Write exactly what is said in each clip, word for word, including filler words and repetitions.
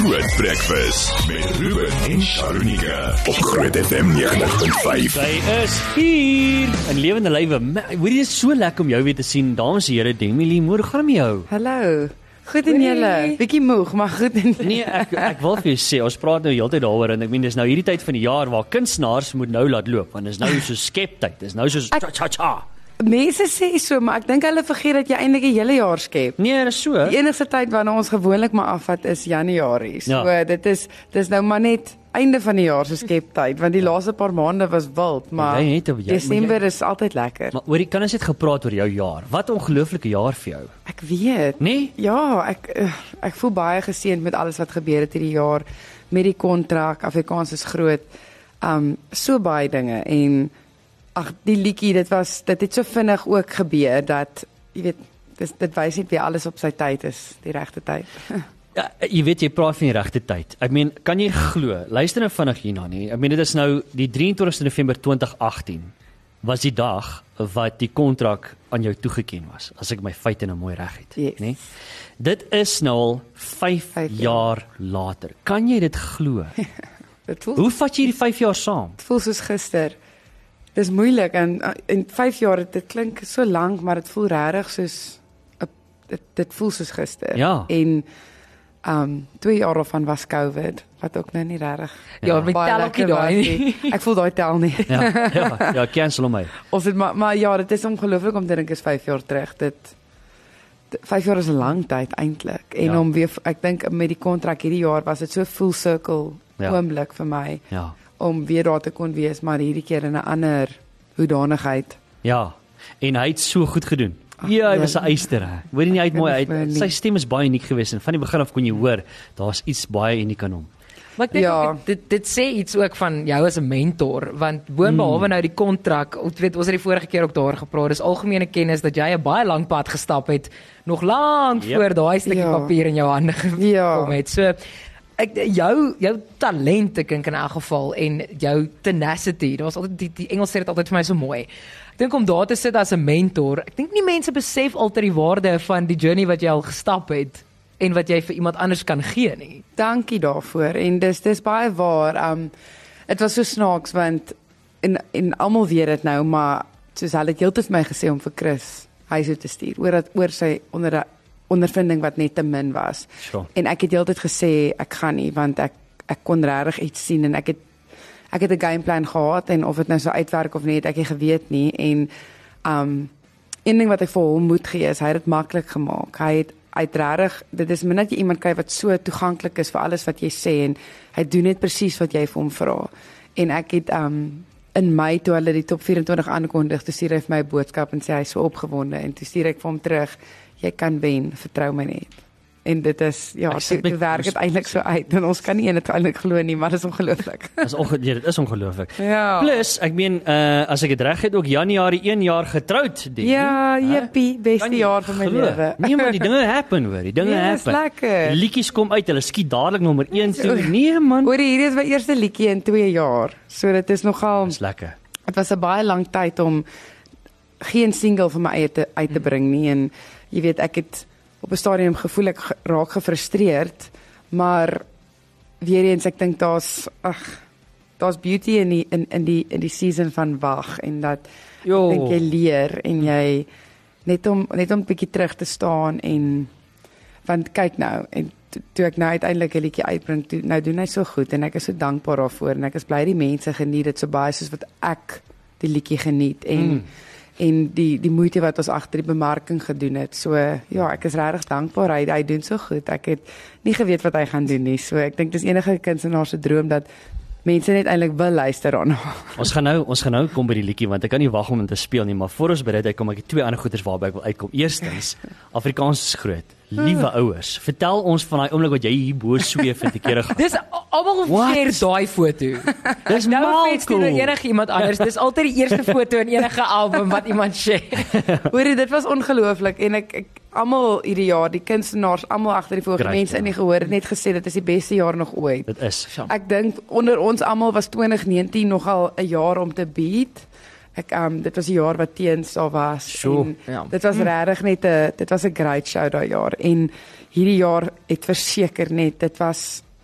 Groot Breakfast met Ruben en Sharonika op Groot F M negentig punt vyf. Sy is hier in lewende lywe. Hoor jy, is so lekker om jou weer te sien. Dames en here, Demi, hoe gaan het met jou? Hallo. Goed en julle. Bietjie moeg, maar goed en julle. Nee, ek ek wil vir jou sê, ons praat nou heeltyd daaroor en ek meen dis nou hierdie tyd van die jaar waar kunstenaars moet nou laat loop, want dis nou so skeptyd. Dis nou so cha cha cha. Mense sê so, maar ek dink hulle vergeet dat jy eintlik 'n hele jaar skep. Nee, dis so. Die enigste tyd wanneer ons gewoonlik maar afvat is Januarie. So Ja. dit is dis nou maar net einde van die jaar se skeptyd, want die laaste paar maande was wild, maar Jy het- jy- Desember jy- is altyd lekker. Maar oor, kan ons net gepraat oor jou jaar. Wat 'n ongelooflike jaar vir jou. Ek weet. Nee? Ja, ek uh, ek voel baie geseënd met alles wat gebeur het hierdie jaar met die kontrak. Afrikaans is groot. Um so baie dinge en ag die liedjie, dit was dit het so vinnig ook gebeur dat jy weet dis dit wys net weer alles op sy tyd is, die regte tyd. Ja, jy weet jy praat van die regte tyd. Ek meen, kan jy glo? Luister nou vinnig hierna nie. Ek meen dit is nou die drie en twintigste November twintig agttien was die dag wat die kontrak aan jou toegeken was, as ek my feite nou mooi reg het, Yes. nê? Dit is nou al vyf Vyf jaar. jaar later. Kan jy dit glo? Dit voel Hoe vat jy die vyf jaar saam? dit voel soos gister. Dis moeilik en in vyf jaar dit klink so lank, maar dit voel regtig soos 'n dit dit voel soos gister. Ja. En um twee jaar van was COVID, wat ook nou nie regtig. Ja, met baie tel ook nie lekker daai was nie. Ek voel daai tel nie. Ja, ja, ja, cancel hom my. Ons het maar maar ja, dit is ongelooflik om te dink is vyf jaar terug. Dit d- vyf jaar is 'n lang tyd eintlik. En Ja. om weer ek dink met die kontrak hierdie jaar was dit so full circle Ja. oomblik vir my Ja. om weer daar te kon wees, maar hierdie keer in 'n ander hoedanigheid. Ja. En hy het so goed gedoen. Ja, hy was 'n eyster. hè. Hoor jy nie uit mooi uit. kan nie. Sy stem is baie uniek geweest en van die begin af kon jy hoor daar's iets baie uniek aan hom. Maar ek dink Ja. ook, dit dit sê iets ook van jou as 'n mentor, want boonbehalwe Hmm. nou die kontrak, ons weet ons het die vorige keer ook daar gepraat, dis algemene kennis dat jy 'n baie lang pad gestap het, nog lank Yep. voor daai stukkie Ja. papier in jou hande Ja. gekom het. So ek jou jou talent ek dink in elk geval en jou tenacity. Daar was altyd die, die Engels sê dit altyd vir my so mooi. Ek dink om daar te sit as 'n mentor, ek dink nie mense besef altyd die waarde van die journey wat jy al gestap het en wat jy vir iemand anders kan gee nie. Dankie daarvoor en dis dis baie waar. Um dit was so snaaks want en en almal weet dit nou, maar soos hulle het heeltyd vir my gesê om vir Chris huis toe te stuur oor dat oor sy onder ondervinding wat net te min was. Sure. En ek het heeltyd gesê ek gaan nie want ek ek kon regtig iets sien en ek het ek het 'n gameplan gehad en of dit nou so uitwerk of nie, het ek nie geweet nie en um een ding wat ek vir hom moet gee is hy het dit maklik gemaak. Hy het uitregtig, dit is min dat jy iemand kry wat so toeganklik is vir alles wat jy sê en hy doen net presies wat jy vir hom vra. En ek het um in Mei toe hulle die top vyf en twintig aankondig, toe stuur hy vir my 'n boodskap en sê hy is so opgewonde en toe stuur ek vir hom terug, jy kan wen, vertrou my net. En dit is ja, Ek sit dit met werk dit goosebumps, eintlik so uit en ons kan nie eintlik glo nie, maar dit is ongelooflik. Dis onge ja, dit is ongelooflik. Ja. Plus, ek meen uh, as ek dit reg het ook Januarie een jaar getroud, Demi. Ja, Hè? jippie, beste Kan jy jaar van my glo? lewe. Nee man, die dinge happen hoor, die dinge Ja, dis happen. lekker. Liedjies kom uit, hulle skiet dadelik nommer een toe. Nee man, Hoor hierdie is my eerste liedjie in twee jaar. So dit is nogal dis lekker. dit was 'n baie lang tyd om geen single vir my eie te, uit te bring nie en jy weet ek het op 'n stadium gevoel ek ge- raak gefrustreerd, maar weer eens ek dink daar's ag daar's beauty in die in in die in die season van wag en dat Jo. ek dink jy leer en jy net om net om 'n bietjie terug te staan en want kyk nou en to, toe ek nou uiteindelik 'n liedjie uitbring, toe, nou doen hy so goed en ek is so dankbaar daarvoor en ek is bly die mense geniet dit so baie soos wat ek die liedjie geniet en Mm. en die die moeite wat ons agter die bemarking gedoen het. So ja, ek is regtig dankbaar. Hy hy doen so goed. Ek het nie geweet wat hy gaan doen nie. So ek dink dis enige kunstenaar se droom dat mense net eintlik wil luister daarna. Ons gaan nou ons gaan nou kom by die liedjie want ek kan nie wag om dit te speel nie, maar voor ons by dit uitkom, ek het twee ander goeters waarby ek wil uitkom. Eerstens, Afrikaans is groot. Liewe ouers, vertel ons van daai oomblik wat jy hier bo sweef en te kere gaan. Dis almal What? keer daai foto. Dis Nou mal fets doen cool. enige iemand anders. Dis altyd die eerste foto in enige album wat iemand share. Hoorie, dit was ongelooflik en ek ek almal hierdie jaar, die kunstenaars, almal agter die voorge Great, mense ja. in die gehoor het net gesê dit is die beste jaar nog ooit. Dit is. Ek dink onder ons almal was twintig negentien nogal 'n jaar om te beat. Ek um dit was die jaar wat teens daar was Sure, en ja. dit was regtig net 'n dit was 'n great show daai jaar en hierdie jaar het verseker net dit was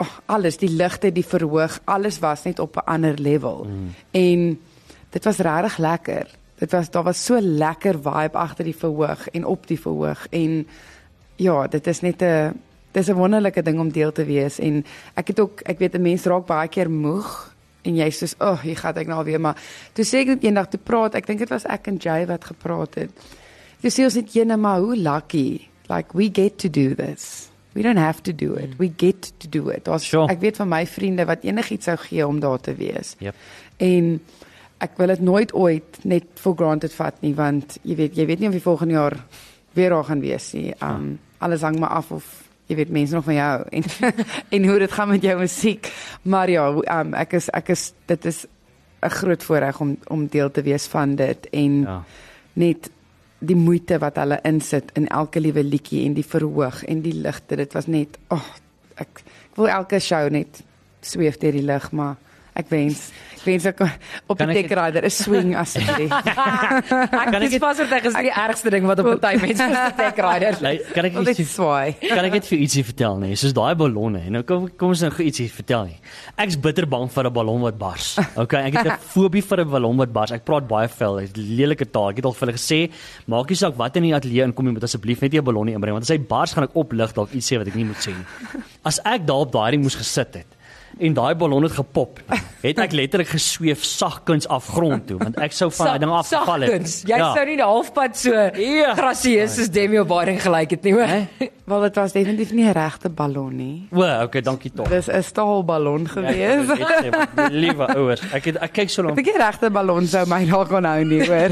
oh, alles, die ligte, die verhoog, alles was net op 'n ander level. Mm. En dit was regtig lekker. Dit was daar was so lekker vibe agter die verhoog en op die verhoog en ja, dit is net 'n dis 'n wonderlike ding om deel te wees en ek het ook ek weet 'n mens raak baie keer moeg en jy sê oh, hier gaan ek nou weer maar toe sê ek net eendag toe praat, ek dink dit was ek en Jay wat gepraat het. Toe sê ons net ene maar hoe lucky, like we get to do this. We don't have to do it. We get to do it. Was, sure. Ek weet van my vriende wat enigiets sou gee om daar te wees. Yep. En ek wil dit nooit ooit net for granted vat nie, want jy weet, jy weet nie of jy volgende jaar weer daar gaan wees nie. Um, alles hang maar af of jy weet mense nog van jou en en hoe dit gaan met jou musiek. Maar ja, um, ek is ek is dit is 'n groot voorreg om om deel te wees van dit en ja. net die moeite wat hulle insit in elke liewe liedjie en die verhoog en die ligte. Dit was net oh, ek, ek wil elke show net sweef deur die lug, maar ek wens ek wens ek op die Tech Rider 'n swing asseblief. Kan ek pas dit is die ergste ding wat op 'n tyd mense is die Tech Rider. Kan ek ietsie swaai? Kan ek net vir ietsie vertel nie? Soos daai ballonne en nou kom kom ons nou ietsie vertel nie. Ek's bitter bang vir 'n ballon wat bars. Okay, ek het 'n fobie vir 'n ballon wat bars. Ek praat baie veel, dit is lelike taal. Ek het al vir hulle gesê, maak nie saak wat in die ateljee inkom, jy moet asseblief net nie 'n ballon inbring want as hy bars gaan ek oplig dalk iets sê wat ek nie moet sê nie. As ek daar op daai ding moes gesit het en daai ballon het gepop, het ek letterlik gesweef sagkens af grond toe, want ek sou van daai ding afgeval het. Sagkens, jy ja. sou nie die halfpad so ja. grasieus soos Demi O'Brien gelyk het nie, hoor. Wel, dit was definitief nie 'n regte ballon nie. O, okay, dankie tog. Dis 'n staalballon gewees. Ja, liewe ouers, ek het, ek kyk so lank. Ek dink die regte ballon sou my dalk kon hou nie, hoor.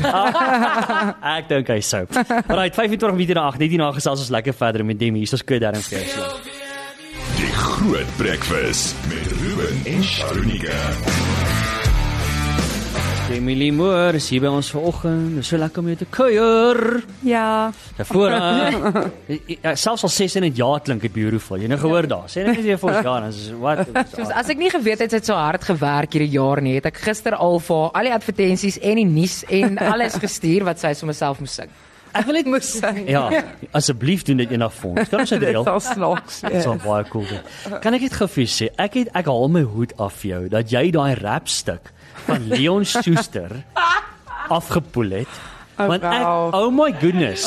Ek dink hy sou. Alright, vyf en twintig minute na agt, net hierna gesels ons lekker verder met Demi. Hier's ons Q dertig vir jou. Die Groot Breakfast met Ruben en Sharunika. Emily Moore is hier by ons vanoggend. Dit is so lekker om jou te kuier. Ja. Daarvoor, uh, selfs al ses in 'n jaar klink dit beautiful. Jy nou gehoor daar. Sê net weer vir ons gaan, as wat. Soos as ek nie geweet het sy het so hard gewerk hierdie jaar nie, het ek gister al vir al die advertensies en die nuus en alles gestuur wat sy sommer self moes sing. Ek wil net moet sing. Ja, asseblief doen dit eendag vir ons. Kan ons dit deel? Dit sal snaaks. Dit sal baie cool wees. Kan ek dit gou vir sê? Ek het ek haal my hoed af vir jou dat jy daai rap stuk van Leon Schuster afgepoel het. Want ek, oh my goodness.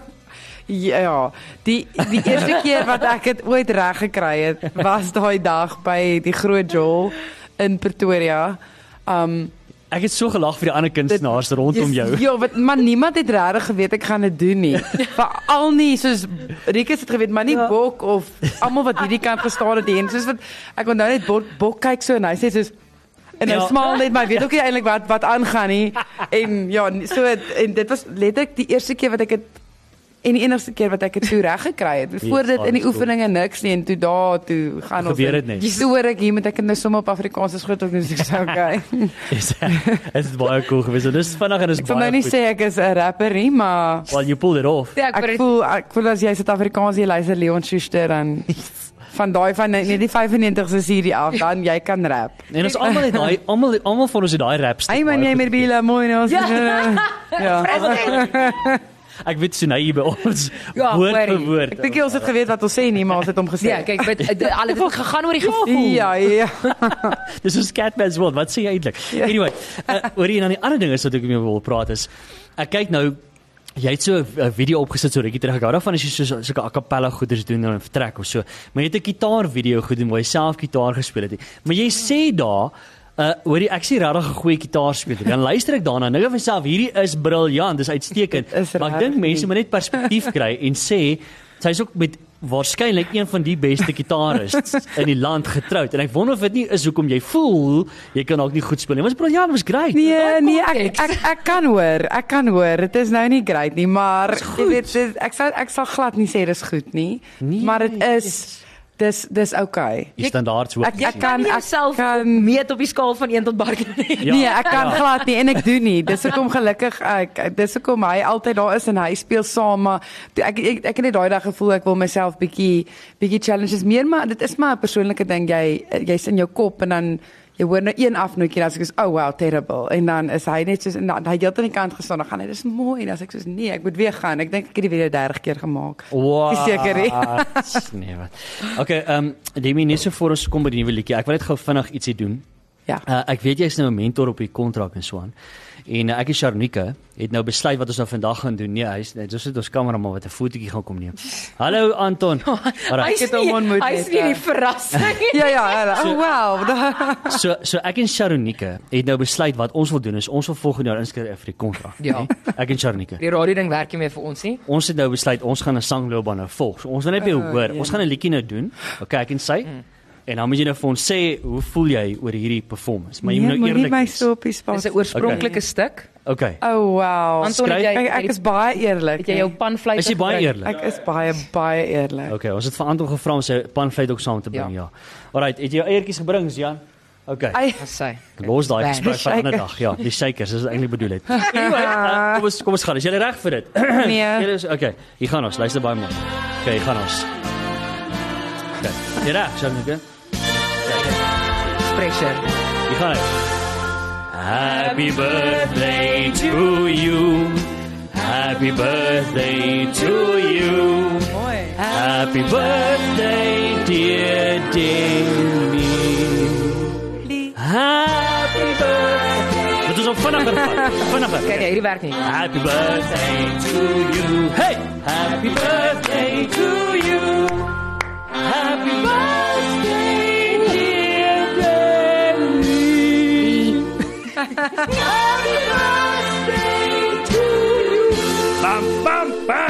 Ja, die die eerste keer wat ek dit ooit reg gekry het, was daai dag by die Groot Joel in Pretoria. Um Ek het so gelag vir die ander kunstenaars rondom jou. Ja, wat maar niemand het regtig geweet ek gaan dit doen nie. Veral nie soos Rikus het geweet, maar nie ja. Bok of almal wat hierdie kant gestaan het en soos wat ek onthou net Bok, Bok kyk so en hy sê soos en hy ja. smaal net, maar weet ook nie eintlik wat wat aangaan nie. En ja, so en dit was letterlik die eerste keer wat ek dit en die enigste keer wat ek dit toe reg gekry het. Voor dit in die oefeninge niks nie en toe daar toe gaan ons. Jy hoor ek hier moet ek nou sommer op Afrikaans groot ook dis so okay. Is dit baie cool geweest. So dis vinnig en is baie. Ek wil nou nie sê ek is 'n rapper nie, maar well you pulled it off. Ja, ek, ek voel ek voel as jy Suid-Afrikaans jy luister Leon Schuster dan van daai van net die vyfennegentigste serie af dan jy kan rap. En ons almal het daai almal almal van ons het daai rap. Hey man, jy met Bila mooi nou. Ja. Ek weet so nou hier by ons ja, woord vir woord. Ek dink jy ons het geweet wat ons sê nie, maar ons het hom gesê. Ja, kyk, weet al het gegaan oor die gevoel. Ja, ja. Dis is Catman's World. Wat sê jy eintlik? Ja. Anyway, uh, oor hier na die ander ding is wat ek mee wil praat is ek kyk nou jy het so 'n video opgesit so rukkie terug. Ek hou daarvan as jy so so 'n a cappella goeders doen en vertrek of so. Maar jy het 'n gitaar video gedoen waar jy self gitaar gespeel het. Maar jy sê daar Uh, hoor jy, ek sê regtig 'n goeie gitaarspeler. Dan luister ek daarna, nou vir myself, hierdie is briljant, dis uitstekend. Is maar ek dink mense moet net perspektief kry en sê, sy's ook met waarskynlik een van die beste gitarists in die land getroud. En ek wonder of dit nie is hoekom jy voel jy kan ook nie goed speel nie. Maar briljant, was great. Nee, nee, ek ek ek kan hoor. Ek kan hoor. Dit is nou nie great nie, maar jy weet, dit, ek sal ek sal glad nie sê dis goed nie. Nee, maar dit is Dis dis okay. Die standaard so. Ek, ek kan ek self kan meet op die skaal van een tot Barkie nie. Ja, nee, ek kan ja. glad nie en ek doen nie. Dis hoekom gelukkig ek dis hoekom hy altyd daar is en hy speel saam, maar ek ek, ek het net daai dag gevoel ek wil myself bietjie bietjie challenges meer, maar dit is maar 'n persoonlike ding. Jy jy's in jou kop en dan jy hoor nou een afnootjie, dan sê ek, oh wow, terrible. En dan is hy net soos, en dan, hy het aan die kant gestaan, dan gaan hy, dis mooi, dan sê ek soos, nee, ek moet weer gaan. Ek dink ek het die video dertig keer gemaak. Wow. Dis seker nie. Nee, wat. Okay, ehm um, Demi, net so voor ons kom by die nuwe liedjie. Ek wil net gou vinnig ietsie doen. Ja. Uh, ek weet jy's nou 'n mentor op die kontrak en so aan. En uh, ek en Sharnika het nou besluit wat ons nou vandag gaan doen. Nee, hy's net soos dit ons kameraman wat 'n fotootjie gaan kom neem. Hallo Anton. Hy het hom ontmoet Hy is net, nie ja. die verrassing. Ja, ja, ja, oh wow. So so ek en Sharnika het nou besluit wat ons wil doen is ons wil volgende jaar inskryf vir die kontrak. Ja. Nee? Ek en Sharnika. Die radio ding werk nie meer vir ons nie. Ons het nou besluit ons gaan 'n sangloopbaan nou volg. So ons wil net weer Oh, hoor. ja. Ons gaan 'n liedjie nou doen. Okay, ek en sy. Mm. En dan moet jy nou vir ons sê hoe voel jy oor hierdie performance? Maar jy moet Nee, nou moenie eerlik my wees. so op die spot. Dis 'n oorspronklike stuk. Okay. Oh wow. Anton, het jy, Kyk, ek is baie eerlik. het jy jou panvleis Is jy baie gebring? eerlik? Ek is baie baie eerlik. Okay, ons het vir Anton gevra om sy panvleis ook saam te bring, ja. ja. Alright, het jy jou eiertjies gebring, Jan? Okay. Ai, Wat sê? Los daai Bang. gesprek vir 'n ander Die dag. Ja, die shakers, dis wat ek eintlik bedoel het. Anyway, uh, kom ons kom ons gaan. Is jy reg vir dit? Nee. Julle is okay. Hier gaan ons. Luister baie mooi. Okay, hier gaan ons. Okay. Jy reg, Sharnika? Pressure. Hier gaan hy. Happy birthday to you. Happy birthday to you. mooi. Happy birthday, dear Demi. Happy birthday. Dit is op vinniger vat. Vinniger. Kyk, hierdie werk nie. Happy birthday to you. Hey! Happy birthday to you. Happy birthday, dear Demi. Happy birthday to you. Bam, bam, bam.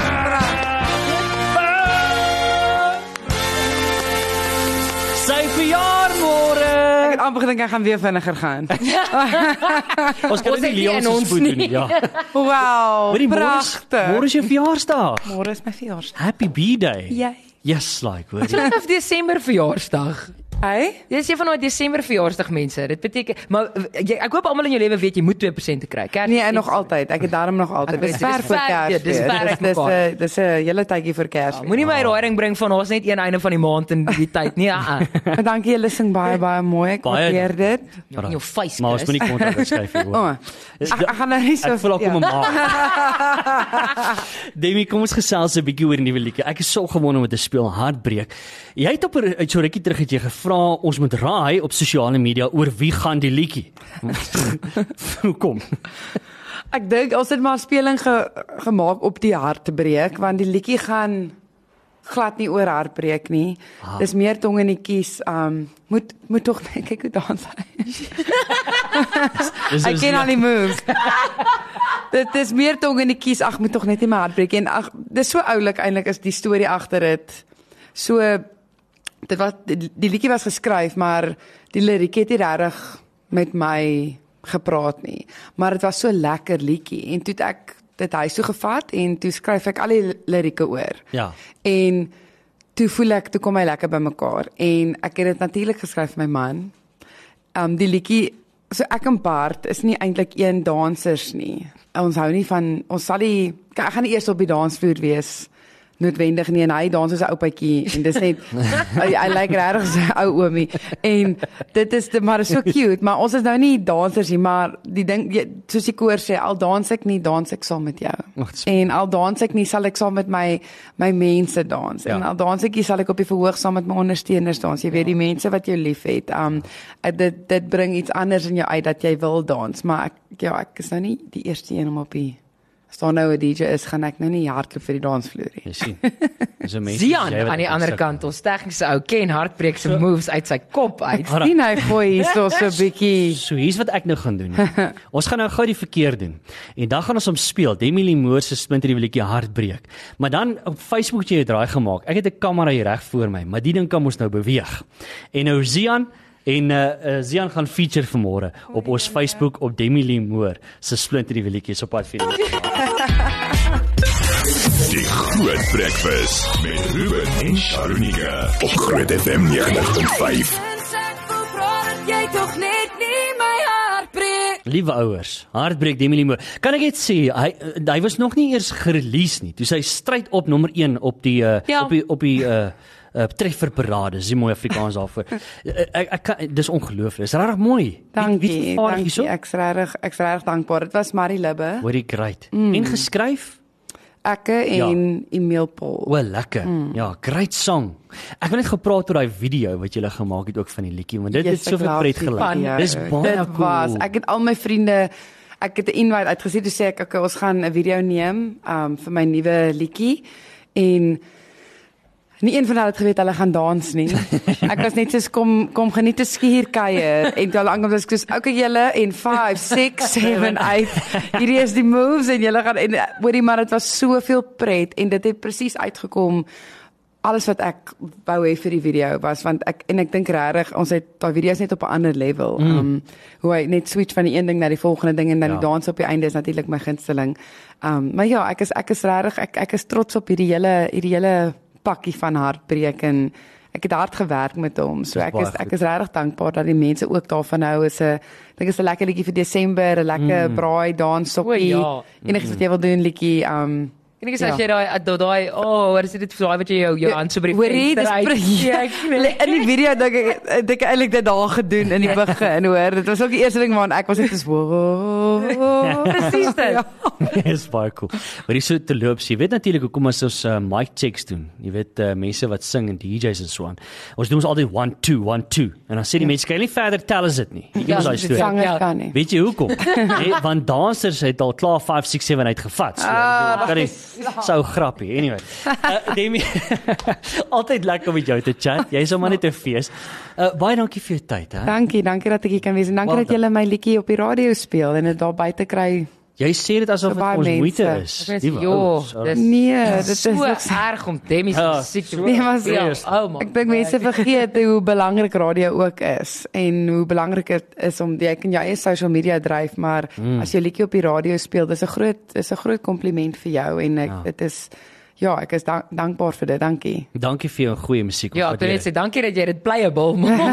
Sy verjaar môre. Ek het amper gedink ek gaan weer vinniger gaan. Ons kan Ons nie het nie Leon in se ons spoed doen nie. nie. Ja. Wow, Hoorie, môre is- pragtig. Môre is jou verjaarsdag. Môre is my verjaarsdag. Happy B-day. Jy. Yes, like, hoor. Dit is vanaf Desember verjaarsdag. Hey? Dis een van daai Desember verjaarsdag mense. Dit beteken maar jy, ek hoop almal in jou lewe weet jy moet twee persent kry. Kers, Nee, en nog altyd. Ek het daarom nog altyd. Okay, Dis dis ver voor ver- ja, Kersfees. dis ver uit Dis mekaar. dis 'n dis 'n hele tydjie vir Kersfees. Moenie my raaiing bring van ons net een einde van die maand in die tyd nie. Ah, ah. Maar dankie, julle sing baie baie mooi. Ek Baie waardeer dit. Jou- in jou face. Maar ons Chris. moet nie kontrak skryf hier O. hoor. Dis- Ek ek gaan nou nie so Ek voel al kom ja. 'n maand. Demi, kom ons gesels 'n bietjie oor die nuwe liedjie. Ek is so gewonde om dit te speel, Hartbreek. Jy het op 'n uit so rukkie terug het jy gevra ons moet raai op sosiale media oor wie gaan die liedjie. Hoekom? Ek dink ons het maar speling ge, gemaak op die hartbreek want die liedjie gaan glad nie oor hartbreek nie. Ah. Dis meer tong in die kies. Um moet moet tog net kyk hoe dans hy. Dis Ek is- ken al die moves. Dit is meer tong in die kies. Ag, moet tog net nie my hart breek nie. En ag, dis so oulik eintlik is die storie agter dit. So dit was die, die liedjie was geskryf, maar die liriek het nie regtig met my gepraat nie. Maar dit was so lekker liedjie en toe het ek dit huis toe gevat en toe skryf ek al die lirieke oor. Ja. En toe voel ek toe kom hy lekker by mekaar en ek het dit natuurlik geskryf vir my man. Um die liedjie so ek en Bart is nie eintlik een dansers nie. Ons hou nie van ons sal nie ek gaan nie eers op die dansvloer wees noodwendig nie en hy dans as 'n oupaatjie en dis net hy, hy lyk regtig so 'n ou oomie en dit is de, maar is so cute maar ons is nou nie dansers nie maar die ding jy, soos die koor sê al dans ek nie dans ek saam met jou Ag, dis- en al dans ek nie sal ek saam met my my mense dans Ja. en al dans ek nie sal ek op die verhoog saam met my ondersteuners dans jy weet die mense wat jou liefhet um dit dit bring iets anders in jou uit dat jy wil dans maar ek ja ek is nou nie die eerste een om op die as daar nou 'n D J is, gaan ek nou nie hardloop vir die dansvloer nie. Jy sien. Dis 'n mens. Zian aan die ander kant, ons tegniese ou ken Hartbreek se moves uit sy kop uit. Sien hy gooi hierso so 'n bietjie. So hier's wat ek nou gaan doen. Ons gaan nou gou die verkeer doen. En dan gaan ons hom speel. Demi Lee Moore se splinter nuwe liedjie Hartbreek. Maar dan op Facebook het jy 'n draai gemaak. Ek het 'n kamera hier reg voor my, maar die ding kan ons nou beweeg. En nou Zian en uh, uh Zian gaan feature vanmôre op ons Facebook op Demi Lee Moore se splinter nuwe liedjie op pad vir. Die Groot Breakfast met Ruben en Sharunika op Groot F M negentig punt vyf. Liewe ouers, Hartbreek Demi Lee Moore. Kan ek net sê hy hy was nog nie eers gerelease nie. Toe sy stryd op nommer een op die uh, Ja. op die op die uh uh, trefferparade, dis 'n mooi Afrikaans daarvoor. uh, ek, ek kan, dis ongelooflik. Dis regtig mooi. Dankie, dankie. Ek's regtig ek's regtig dankbaar. Dit was Marie Libbe. Hoorie great. Mm. En geskryf? Ekke en ja. Emil Paul. O, lekker. Mm. Ja, great song. Ek wil net gepraat oor daai video wat julle gemaak het ook van die liedjie, want dit yes, het soveel pret gelyk. Dis baie dit cool. Was, ek het al my vriende, ek het 'n invite uitgesien toe sê ek okay, ons gaan 'n video neem um vir my nuwe liedjie en nie een van hulle het geweet hulle gaan dans nie. Ek was net soos kom kom geniet 'n skierkuier en toe hulle aankom was ek soos okay julle en vyf, seks, sewe, agt hierdie is die moves en julle gaan en hoorie maar dit was soveel pret en dit het presies uitgekom alles wat ek wou hê vir die video was want ek en ek dink regtig ons het daai video's net op 'n ander level. Mm. Um hoe hy net switch van die een ding na die volgende ding en dan ja. Die dans op die einde is natuurlik my gunsteling. Um maar ja, ek is ek is regtig ek ek is trots op hierdie hele hierdie hele pakkie van Hartbreek en ek het hard gewerk met hom. So ek is ek is regtig dankbaar dat die mense ook daarvan hou. Is 'n dink is 'n lekker liedjie vir Desember, 'n lekker mm. braai danssokkie. Ja. Enigiets wat jy wil doen liedjie um En ek sê as jy daai daai oh, wat is dit vir daai wat jy jou jou hand so by die venster uit. In die video dink ek dink ek eintlik dit daar gedoen in die begin hoor. Dit was ook die eerste ding waarna ek was net so presies dit. Dis baie cool. Maar dis so te loop. Jy weet natuurlik hoekom as ons uh, mic checks doen. Jy weet uh, mense wat sing en D J's en so aan. Ons doen ons altyd one two one two en dan sê die ja. mense kan nie verder tel as dit nie. Ja, dit sanger kan nie. Weet jy hoekom? Nee, want dansers het al klaar vyf six seven uitgevat. So, ah, kan so grappie. Anyway. Uh, Demi, altyd lekker om met jou te chat. Jy is sommer net 'n fees. Uh, baie dankie vir jou tyd, hè. Dankie, dankie dat ek hier kan wees en dankie well, dat julle my liedjie op die radio speel en dit daar buite kry. Jy sê dit asof dit ons moeite is. Jo, dis nee, dit is so erg om Demi se musiek te nee, maar oh, ek dink mense vergeet hoe belangrik radio ook is en hoe belangrik dit is om jy kan jou eie social media dryf, maar mm. as jy liedjie op die radio speel, dis 'n groot is 'n groot kompliment vir jou en ek, ja. dit is ja, ek is dank, dankbaar vir dit. Dankie. Dankie vir jou goeie musiek. Ja, ek wil net sê dankie dat jy dit playable maak.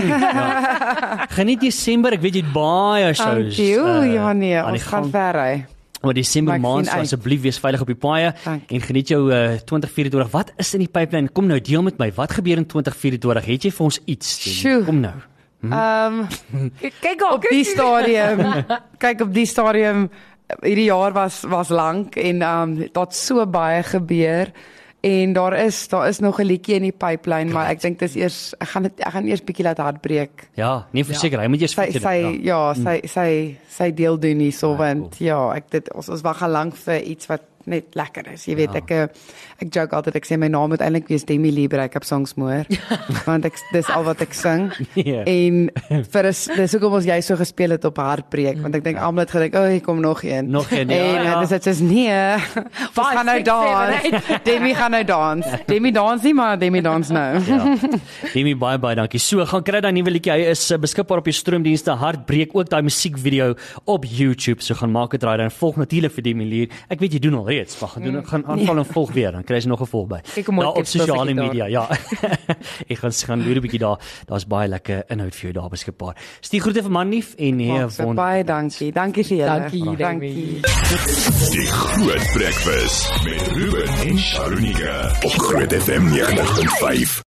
ja. Geniet Desember, ek weet jy het baie shows. Dankie. Uh, ja nee, ons gaan ver hy. Maar Desember maand, so asseblief wees veilig op die paaie en geniet jou uh, twintig vyf-en-twintig. Wat is in die pipeline? Kom nou, deel met my. Wat gebeur in twintig vyf-en-twintig? Het jy vir ons iets? Kom nou. Ehm hm? um, kyk op die stadium. kyk op die stadium. Hierdie jaar was was lank en ehm um, daar't so baie gebeur. En daar is daar is nog 'n liedjie in die pipeline, maar ek dink dis eers ek gaan dit ek gaan eers bietjie laat Hartbreek. Ja, nee verseker, hy moet eers sy, sy ja, ja, sy sy sy deel doen hierso ja, want cool. ja, ek dit ons ons wag al lank vir iets wat net lekker is. Jy weet ja. ek ek joke altyd ek sê my naam moet eintlik wees Demi Libre, ek heb songs moer. want ek dis al wat ek sing. Yeah. En vir is dis hoekom ons jy so gespeel het op Hartbreek, want ek dink almal het gedink, "O, hier kom nog een." Nog een. Ja, en ja. dis dit is nee. Ons gaan nou dans. Demi gaan nou dans. Demi dans nie, maar Demi dans nou. ja. Demi baie baie dankie. So, gaan kry daai nuwe liedjie. Hy is uh, beskikbaar op die stroomdienste. Hartbreek ook daai musiekvideo op YouTube. So gaan maak dit raai dan volg natuurlik vir Demi Lier. Ek weet jy doen al reeds, maar gaan doen mm. gaan aanval en volg weer, dan kry jy nog 'n volg by. Daar op sosiale media, ja. Ek gaan gaan weer 'n bietjie daar. Daar's baie lekker inhoud vir jou daar beskikbaar. Stuur groete vir Manlief en nee, wonder. Baie dankie. Dankie vir julle. Dankie, dankie. Die Groot Breakfast met Ruben en Sharunika op Groot F M negen punt vyf.